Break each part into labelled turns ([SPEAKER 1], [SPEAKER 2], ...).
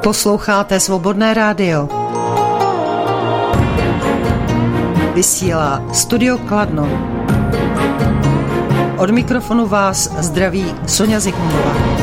[SPEAKER 1] Posloucháte Svobodné rádio. Vysílá Studio Kladno. Od mikrofonu vás zdraví Sonja Zikmundová.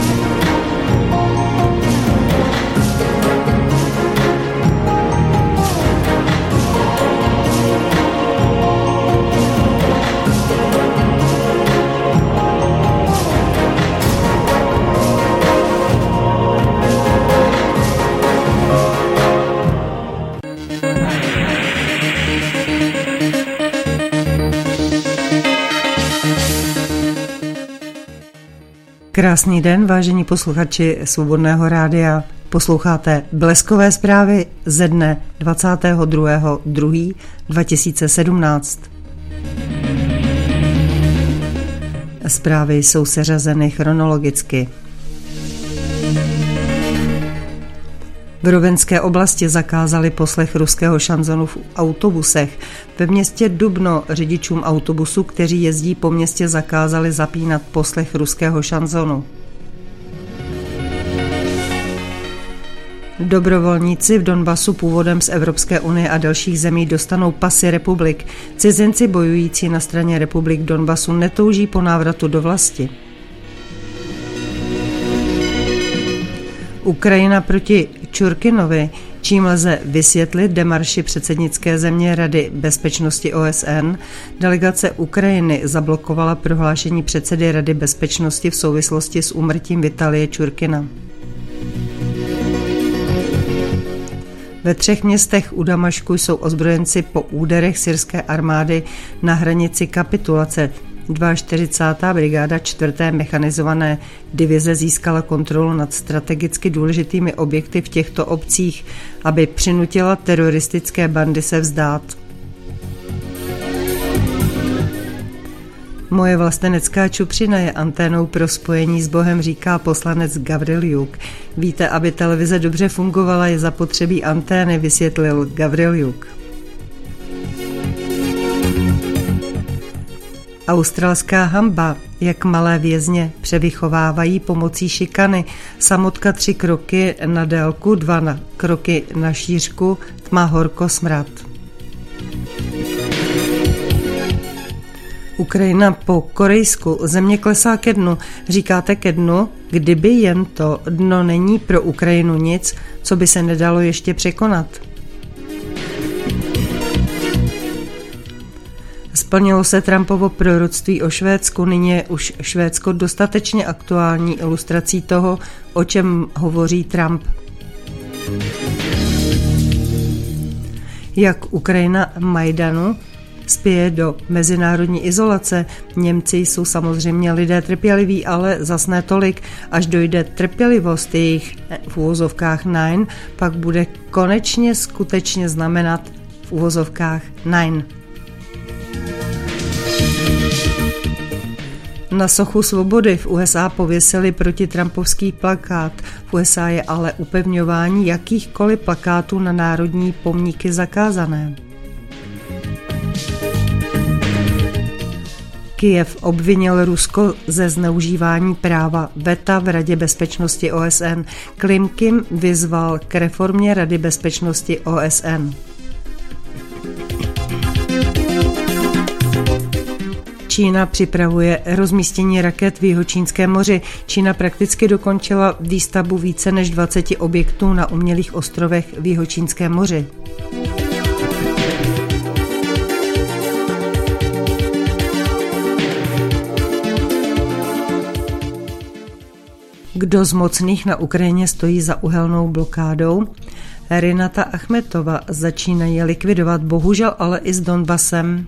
[SPEAKER 1] Krásný den, vážení posluchači Svobodného rádia. Posloucháte bleskové zprávy ze dne 22.2.2017. Zprávy jsou seřazeny chronologicky. V Rovenské oblasti zakázali poslech ruského šanzonu v autobusech. Ve městě Dubno řidičům autobusu, kteří jezdí po městě, zakázali zapínat poslech ruského šanzonu. Dobrovolníci v Donbasu původem z Evropské unie a dalších zemí dostanou pasy republik. Cizinci bojující na straně republik Donbasu netouží po návratu do vlasti. Ukrajina proti Čurkinovi, čím lze vysvětlit demarši předsednické země Rady bezpečnosti OSN, delegace Ukrajiny zablokovala prohlášení předsedy Rady bezpečnosti v souvislosti s úmrtím Vitalie Čurkina. Ve 3 městech u Damašku jsou ozbrojenci po úderech syrské armády na hranici kapitulace. 42. brigáda 4. mechanizované divize získala kontrolu nad strategicky důležitými objekty v těchto obcích, aby přinutila teroristické bandy se vzdát. Moje vlastenecká čupřina je anténou pro spojení s Bohem, říká poslanec Gavriljuk. Víte, aby televize dobře fungovala, je zapotřebí antény, vysvětlil Gavriljuk. Australská hanba, jak malé vězně převychovávají pomocí šikany. Samotka 3 kroky na délku, 2 kroky na šířku, tma, horko, smrad. Ukrajina po Korejsku, země klesá ke dnu. Říkáte ke dnu? Kdyby jen to dno není pro Ukrajinu nic, co by se nedalo ještě překonat. Splnilo se Trumpovo proroctví o Švédsku, nyní je už Švédsko dostatečně aktuální ilustrací toho, o čem hovoří Trump. Jak Ukrajina Majdanu spěje do mezinárodní izolace. Němci jsou samozřejmě lidé trpěliví, ale zas ne tolik. Až dojde trpělivost jejich v uvozovkách nein, pak bude konečně skutečně znamenat v uvozovkách nein. Na sochu Svobody v USA pověsili protitrampovský plakát. V USA je ale upevňování jakýchkoliv plakátů na národní pomníky zakázané. Kyjev obvinil Rusko ze zneužívání práva veta v Radě bezpečnosti OSN. Klimkin vyzval k reformě Rady bezpečnosti OSN. Čína připravuje rozmístění raket v Jihočínském moři. Čína prakticky dokončila výstavbu více než 20 objektů na umělých ostrovech v Jihočínském moři. Kdo z mocných na Ukrajině stojí za uhelnou blokádou? Rinata Achmetova začínají likvidovat, bohužel ale i s Donbasem.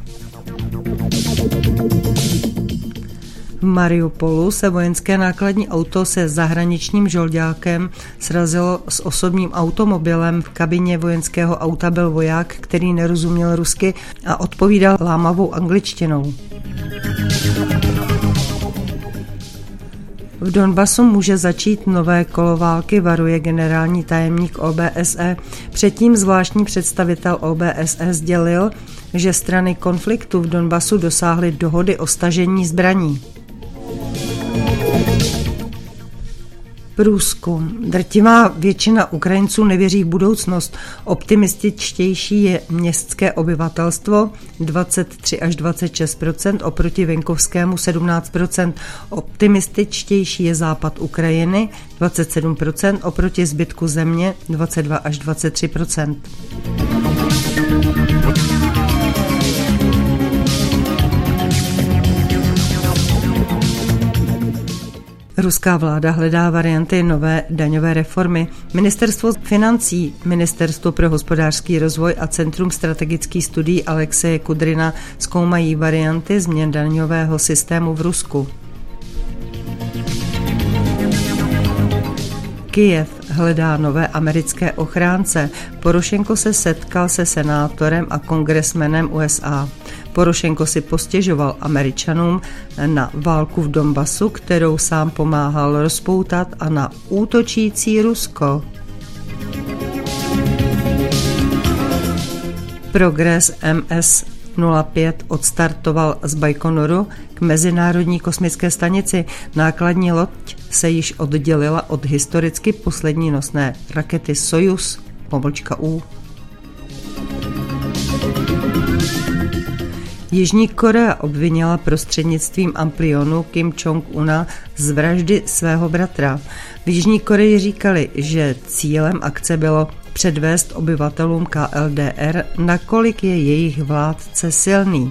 [SPEAKER 1] V Mariupolu se vojenské nákladní auto se zahraničním žoldákem srazilo s osobním automobilem. V kabině vojenského auta byl voják, který nerozuměl rusky a odpovídal lámavou angličtinou. V Donbasu může začít nové kolo války, varuje generální tajemník OBSE. Předtím zvláštní představitel OBSE sdělil, že strany konfliktu v Donbasu dosáhly dohody o stažení zbraní. Rusku. Drtivá většina Ukrajinců nevěří v budoucnost. Optimističtější je městské obyvatelstvo 23 až 26% oproti venkovskému 17%. Optimističtější je západ Ukrajiny 27% oproti zbytku země 22 až 23%. Ruská vláda hledá varianty nové daňové reformy. Ministerstvo financí, Ministerstvo pro hospodářský rozvoj a Centrum strategických studií Alexeje Kudryna zkoumají varianty změn daňového systému v Rusku. Kyjev hledá nové americké ochránce. Porošenko se setkal se senátorem a kongresmenem USA. Porošenko si postěžoval Američanům na válku v Donbasu, kterou sám pomáhal rozpoutat, a na útočící Rusko. Progres MS-05 odstartoval z Bajkonuru k Mezinárodní kosmické stanici. Nákladní loď se již oddělila od historicky poslední nosné rakety Sojuz-U. Jižní Korea obvinila prostřednictvím Amplionu Kim Jong-una z vraždy svého bratra. V Jižní Koreji říkali, že cílem akce bylo předvést obyvatelům KLDR, nakolik je jejich vládce silný.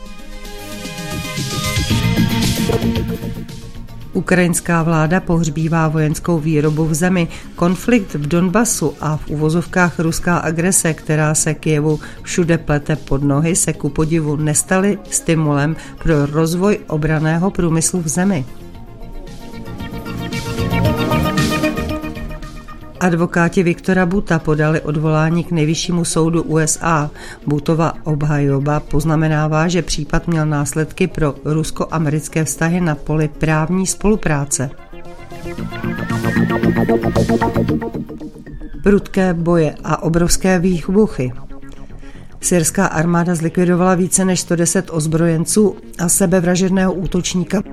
[SPEAKER 1] Ukrajinská vláda pohřbívá vojenskou výrobu v zemi. Konflikt v Donbasu a v uvozovkách ruská agrese, která se Kyjevu všude plete pod nohy, se ku podivu nestaly stimulem pro rozvoj obranného průmyslu v zemi. Advokáti Viktora Butta podali odvolání k nejvyššímu soudu USA. Buttova obhajoba poznamenává, že případ měl následky pro rusko-americké vztahy na poli právní spolupráce. Prudké boje a obrovské výbuchy. Syrská armáda zlikvidovala více než 110 ozbrojenců a sebevražedného útočníka.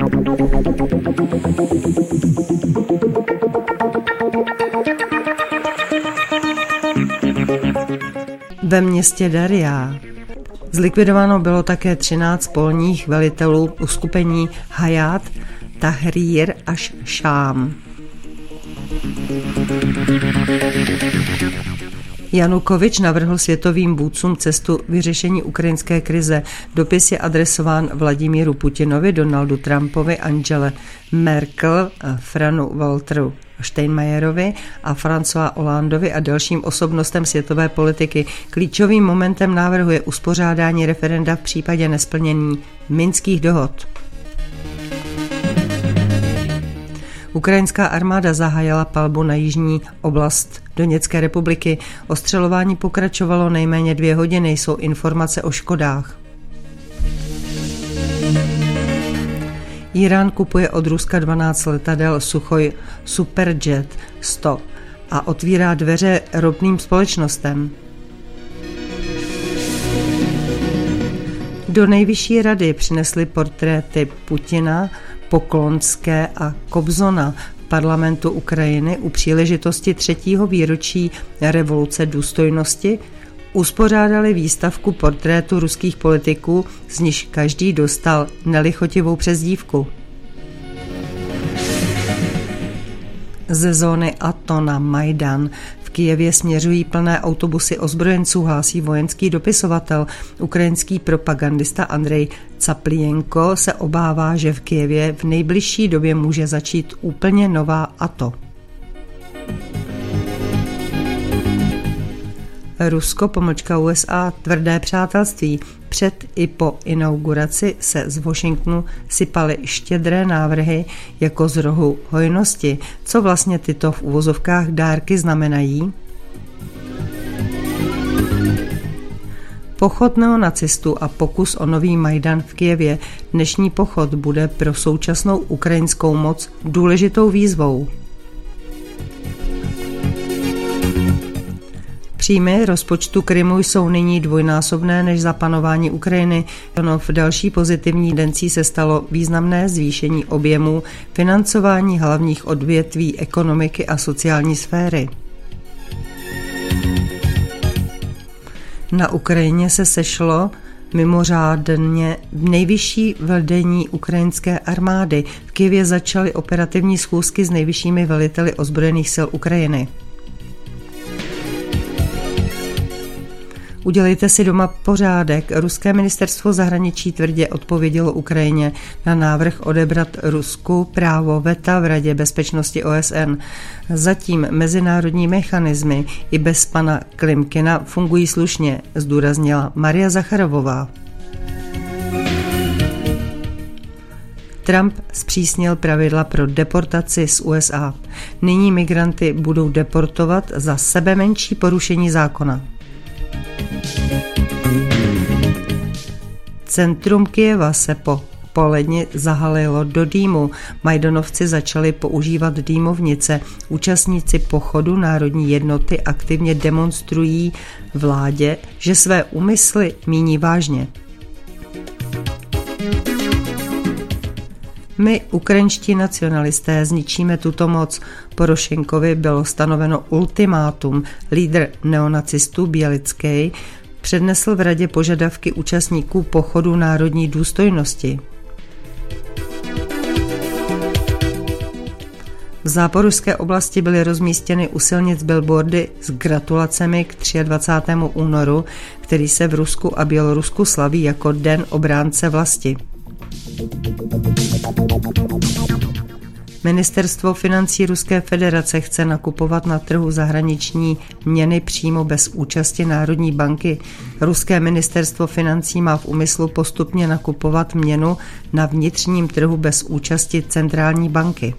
[SPEAKER 1] Ve městě Darja. Zlikvidováno bylo také 13 polních velitelů uskupení Hayat Tahrir až Šám. Janukovič navrhl světovým vůdcům cestu vyřešení ukrajinské krize. Dopis je adresován Vladimíru Putinovi, Donaldu Trumpovi, Angele Merkel, Franu Walteru Steinmeierovi a François Hollandovi a dalším osobnostem světové politiky. Klíčovým momentem návrhu je uspořádání referenda v případě nesplnění minských dohod. Ukrajinská armáda zahájila palbu na jižní oblast Doněcké republiky. Ostřelování pokračovalo nejméně 2 hodiny, jsou informace o škodách. Irán kupuje od Ruska 12 letadel Suchoj Superjet 100 a otvírá dveře ropným společnostem. Do nejvyšší rady přinesly portréty Putina, Poklonské a Kobzona parlamentu Ukrajiny u příležitosti 3. výročí revoluce důstojnosti. Uspořádali výstavku portrétu ruských politiků, z nichž každý dostal nelichotivou přezdívku. Ze zóny ATO na Majdan v Kyjevě směřují plné autobusy ozbrojenců, hlásí vojenský dopisovatel. Ukrajinský propagandista Andrej Caplienko se obává, že v Kyjevě v nejbližší době může začít úplně nová ATO. Rusko-USA tvrdé přátelství. Před i po inauguraci se z Washingtonu sypaly štědré návrhy jako z rohu hojnosti. Co vlastně tyto v uvozovkách dárky znamenají? Pochod neonacistů a pokus o nový Majdan v Kyjevě. Dnešní pochod bude pro současnou ukrajinskou moc důležitou výzvou. Příjmy rozpočtu Krymu jsou nyní dvojnásobné než za panování Ukrajiny. V další pozitivní tendencí se stalo významné zvýšení objemů financování hlavních odvětví ekonomiky a sociální sféry. Na Ukrajině se sešlo mimořádně nejvyšší vedení ukrajinské armády. V Kyjevě začaly operativní schůzky s nejvyššími veliteli ozbrojených sil Ukrajiny. Udělejte si doma pořádek. Ruské ministerstvo zahraničí tvrdě odpovědělo Ukrajině na návrh odebrat Rusku právo veta v Radě bezpečnosti OSN. Zatím mezinárodní mechanismy i bez pana Klimkina fungují slušně, zdůraznila Maria Zacharovová. Trump zpřísnil pravidla pro deportaci z USA. Nyní migranty budou deportovat za sebemenší porušení zákona. Centrum Kyjeva se po poledni zahalilo do dýmu. Majdanovci začali používat dýmovnice. Účastníci pochodu Národní jednoty aktivně demonstrují vládě, že své úmysly míní vážně. My, ukrajinští nacionalisté, zničíme tuto moc. Porošenkovi bylo stanoveno ultimátum. Lídr neonacistů Bělický přednesl v radě požadavky účastníků pochodu národní důstojnosti. V Záporožské oblasti byly rozmístěny u silnic billboardy s gratulacemi k 23. únoru, který se v Rusku a Bělorusku slaví jako Den obránce vlasti. Ministerstvo financí Ruské federace chce nakupovat na trhu zahraniční měny přímo bez účasti Národní banky. Ruské ministerstvo financí má v úmyslu postupně nakupovat měnu na vnitřním trhu bez účasti centrální banky.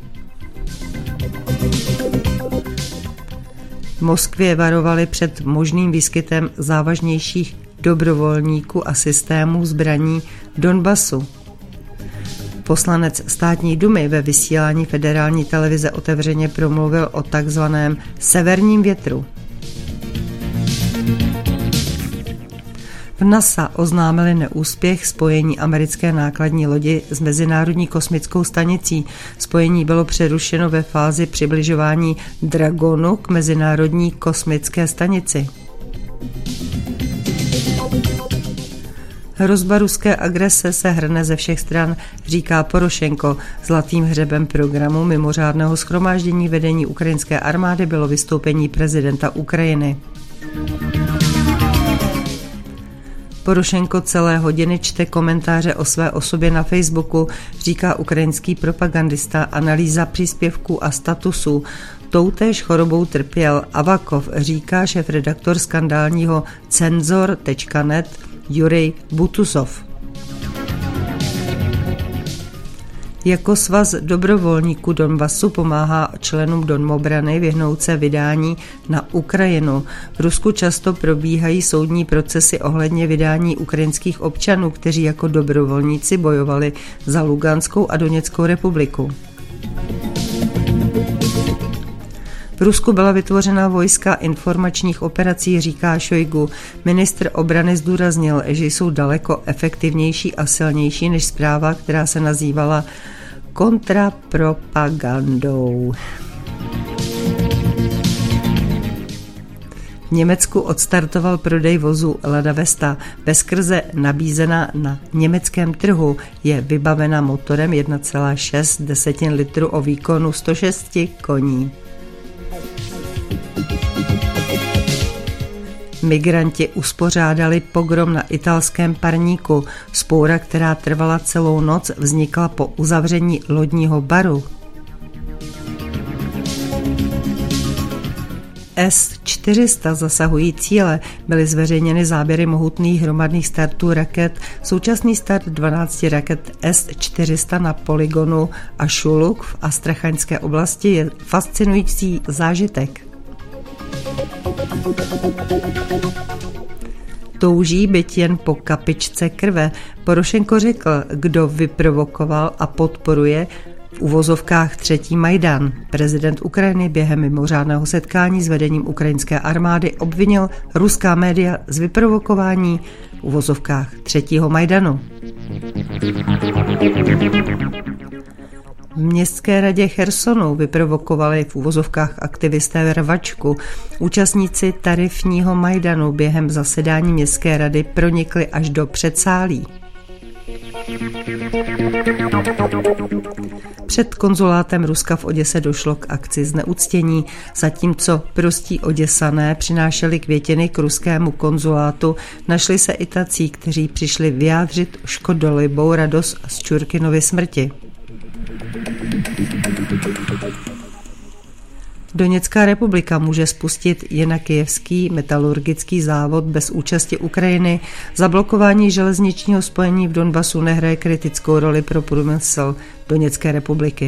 [SPEAKER 1] V Moskvě varovali před možným výskytem závažnějších dobrovolníků a systémů zbraní Donbasu. Poslanec státní dumy ve vysílání federální televize otevřeně promluvil o takzvaném severním větru. V NASA oznámili neúspěch spojení americké nákladní lodi s Mezinárodní kosmickou stanicí. Spojení bylo přerušeno ve fázi přibližování Dragonu k Mezinárodní kosmické stanici. Hrozba ruské agrese se hrne ze všech stran, říká Porošenko. Zlatým hřebem programu mimořádného shromáždění vedení ukrajinské armády bylo vystoupení prezidenta Ukrajiny. Porošenko celé hodiny čte komentáře o své osobě na Facebooku, říká ukrajinský propagandista, analýza příspěvků a statusů. Toutéž chorobou trpěl Avakov, říká šéfredaktor skandálního Cenzor.net Jurij Butuzov. Jako svaz dobrovolníků Donbasu pomáhá členům Domobrany vyhnout se vydání na Ukrajinu. V Rusku často probíhají soudní procesy ohledně vydání ukrajinských občanů, kteří jako dobrovolníci bojovali za Luganskou a Doněckou republiku. V Rusku byla vytvořena vojska informačních operací, říká Šojgu. Ministr obrany zdůraznil, že jsou daleko efektivnější a silnější než zpráva, která se nazývala kontrapropagandou. V Německu odstartoval prodej vozu Lada Vesta. Veskrze nabízená na německém trhu je vybavena motorem 1,6 litru o výkonu 106 koní. Migranti uspořádali pogrom na italském parníku. Vzpoura, která trvala celou noc, vznikla po uzavření lodního baru. S-400 zasahují cíle. Byly zveřejněny záběry mohutných hromadných startů raket. Současný start 12 raket S-400 na polygonu Ašuluk v Astrachaňské oblasti je fascinující zážitek. Touží byť jen po kapičce krve. Porošenko řekl, kdo vyprovokoval a podporuje v uvozovkách třetí Majdan. Prezident Ukrajiny během mimořádného setkání s vedením ukrajinské armády obvinil ruská média z vyprovokování v uvozovkách třetího Majdanu. V městské radě Chersonu vyprovokovali v uvozovkách aktivisté rvačku. Účastníci tarifního Majdanu během zasedání městské rady pronikli až do předsálí. Před konzulátem Ruska v Oděse došlo k akci zneuctění, zatímco prostí Oděsané přinášeli květiny k ruskému konzulátu, našli se i tací, kteří přišli vyjádřit škodolibou radost z Čurkinovy smrti. Doněcká republika může spustit Jenakijevský metalurgický závod bez účasti Ukrajiny. Zablokování železničního spojení v Donbasu nehraje kritickou roli pro průmysl Doněcké republiky.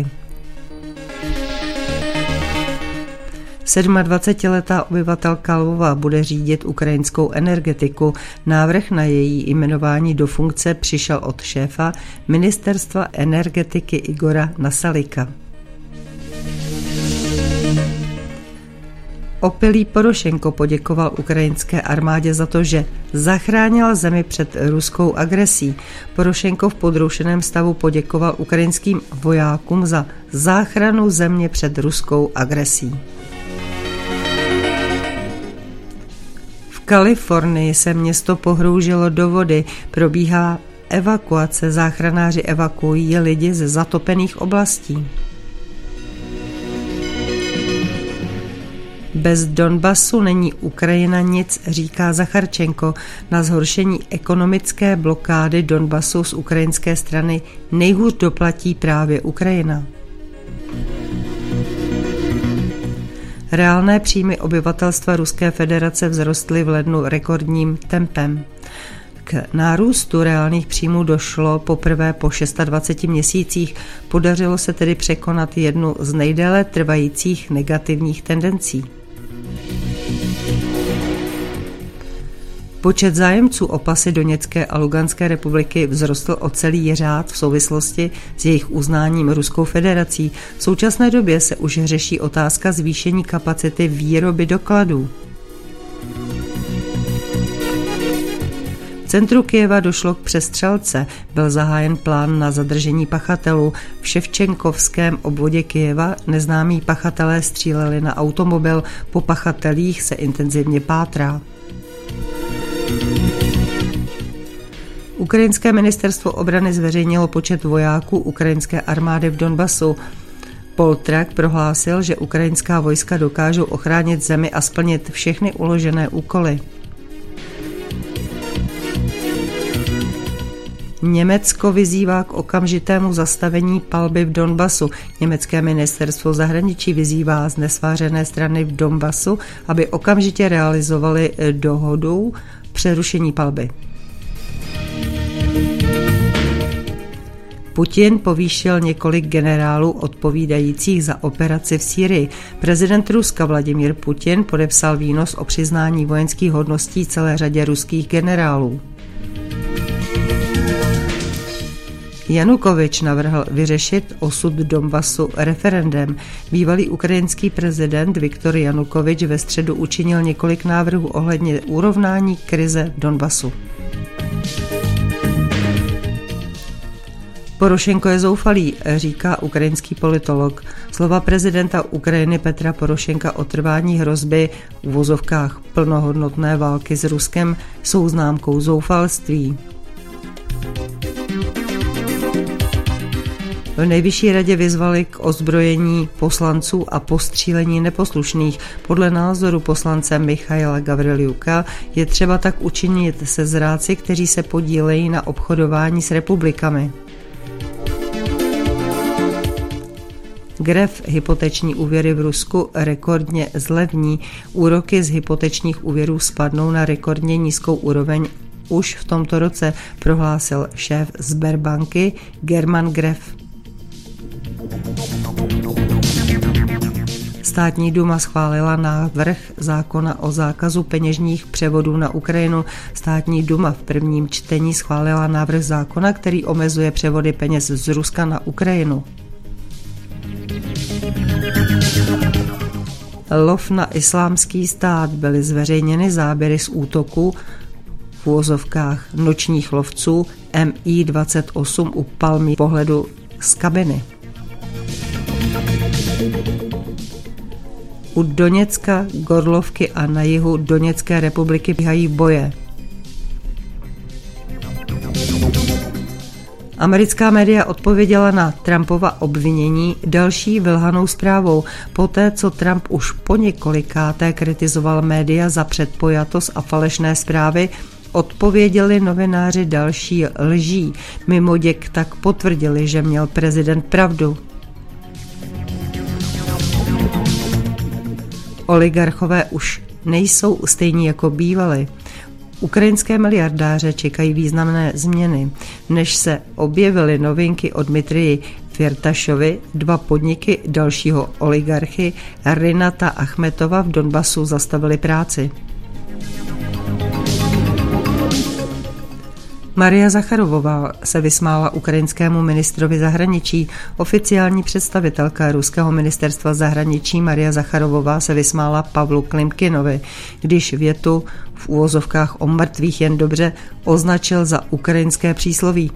[SPEAKER 1] 27letá obyvatelka Lvova bude řídit ukrajinskou energetiku. Návrh na její jmenování do funkce přišel od šéfa ministerstva energetiky Igora Nasalika. Opilý Porošenko poděkoval ukrajinské armádě za to, že zachránila zemi před ruskou agresí. Porošenko v podroušeném stavu poděkoval ukrajinským vojákům za záchranu země před ruskou agresí. V Kalifornii se město pohroužilo do vody, probíhá evakuace, záchranáři evakuují lidi ze zatopených oblastí. Bez Donbasu není Ukrajina nic, říká Zacharčenko. Na zhoršení ekonomické blokády Donbasu z ukrajinské strany nejhůř doplatí právě Ukrajina. Reálné příjmy obyvatelstva Ruské federace vzrostly v lednu rekordním tempem. K nárůstu reálných příjmů došlo poprvé po 26 měsících, podařilo se tedy překonat jednu z nejdéle trvajících negativních tendencí. Počet zájemců o pasy Doněcké a Luganské republiky vzrostl o celý řád v souvislosti s jejich uznáním Ruskou federací. V současné době se už řeší otázka zvýšení kapacity výroby dokladů. V centru Kyjeva došlo k přestřelce, byl zahájen plán na zadržení pachatelů. V Ševčenkovském obvodě Kyjeva neznámí pachatelé stříleli na automobil, po pachatelích se intenzivně pátrá. Ukrajinské ministerstvo obrany zveřejnilo počet vojáků ukrajinské armády v Donbasu. Poltrak prohlásil, že ukrajinská vojska dokážou ochránit zemi a splnit všechny uložené úkoly. Německo vyzývá k okamžitému zastavení palby v Donbasu. Německé ministerstvo zahraničí vyzývá znesvářené strany v Donbasu, aby okamžitě realizovali dohodu přerušení palby. Putin povýšil několik generálů odpovídajících za operaci v Sýrii. Prezident Ruska Vladimír Putin podepsal výnos o přiznání vojenských hodností celé řadě ruských generálů. Janukovič navrhl vyřešit osud Donbasu referendem. Bývalý ukrajinský prezident Viktor Janukovič ve středu učinil několik návrhů ohledně urovnání krize v Donbasu. Porošenko je zoufalý, říká ukrajinský politolog. Slova prezidenta Ukrajiny Petra Porošenka o trvání hrozby v uvozovkách plnohodnotné války s Ruskem jsou známkou zoufalství. V nejvyšší radě vyzvali k ozbrojení poslanců a postřílení neposlušných. Podle názoru poslance Michaila Gavrilyuka je třeba tak učinit se zrádci, kteří se podílejí na obchodování s republikami. Gref hypoteční úvěry v Rusku rekordně zlevní. Úroky z hypotečních úvěrů spadnou na rekordně nízkou úroveň už v tomto roce, prohlásil šéf Sberbanky German Gref. Státní duma schválila návrh zákona o zákazu peněžních převodů na Ukrajinu. Státní duma v prvním čtení schválila návrh zákona, který omezuje převody peněz z Ruska na Ukrajinu. lov na islámský stát byly zveřejněny záběry z útoku v uvozovkách nočních lovců MI-28 u palmy pohledu z kabiny. U Doněcka, Gorlovky a na jihu Doněcké republiky běhají boje. Americká média odpověděla na Trumpova obvinění další vylhanou zprávou, poté co Trump už po několikáté kritizoval média za předpojatost a falešné zprávy, odpověděli novináři další lží. Mimoděk tak potvrdili, že měl prezident pravdu. Oligarchové už nejsou stejní jako bývali. Ukrajinské miliardáře čekají významné změny. Než se objevily novinky od Dmitriji Firtašovi, 2 podniky dalšího oligarchy Rinata Achmetova v Donbasu zastavili práci. Maria Zacharovová se vysmála ukrajinskému ministrovi zahraničí. Oficiální představitelka ruského ministerstva zahraničí Maria Zacharovová se vysmála Pavlu Klimkinovi, když větu v uvozovkách o mrtvých jen dobře označil za ukrajinské přísloví.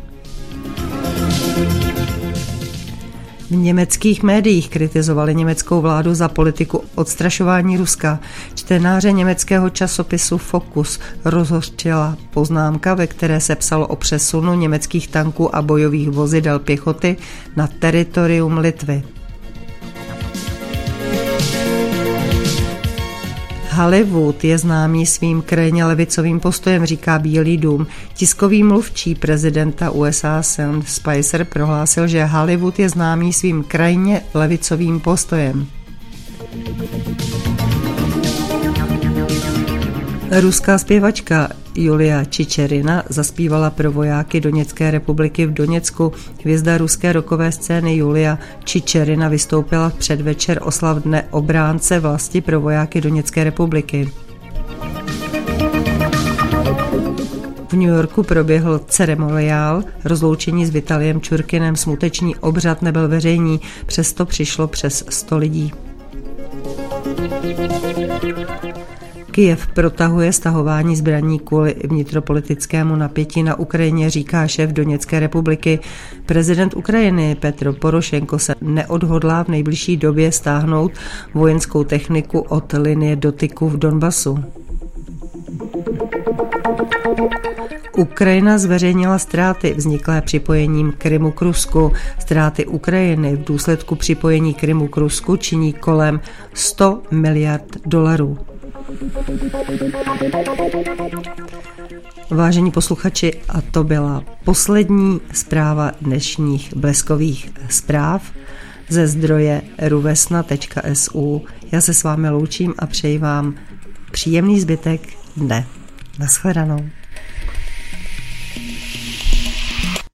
[SPEAKER 1] V německých médiích kritizovali německou vládu za politiku odstrašování Ruska. Čtenáře německého časopisu Focus rozhořčila poznámka, ve které se psalo o přesunu německých tanků a bojových vozidel pěchoty na teritorium Litvy. Hollywood je známý svým krajně levicovým postojem, říká Bílý dům. Tiskový mluvčí prezidenta USA Sean Spicer prohlásil, že Hollywood je známý svým krajně levicovým postojem. Ruská zpěvačka Julia Čičerina zaspívala pro vojáky Doněcké republiky v Doněcku. Hvězda ruské rockové scény Julia Čičerina vystoupila v předvečer oslav Dne obránce vlasti pro vojáky Doněcké republiky. V New Yorku proběhl ceremoniál rozloučení s Vitaliem Čurkinem. Smutečný obřad nebyl veřejný, přesto přišlo přes 100 lidí. Kyjev protahuje stahování zbraní kvůli vnitropolitickému napětí na Ukrajině, říká šéf Doněcké republiky. Prezident Ukrajiny Petro Porošenko se neodhodlá v nejbližší době stáhnout vojenskou techniku od linie dotyku v Donbasu. Ukrajina zveřejnila ztráty vzniklé připojením Krymu k Rusku. Ztráty Ukrajiny v důsledku připojení Krymu k Rusku činí kolem $100 miliard. Vážení posluchači, a to byla poslední zpráva dnešních bleskových zpráv ze zdroje ruvesna.su. Já se s vámi loučím a přeji vám příjemný zbytek dne. Nashledanou.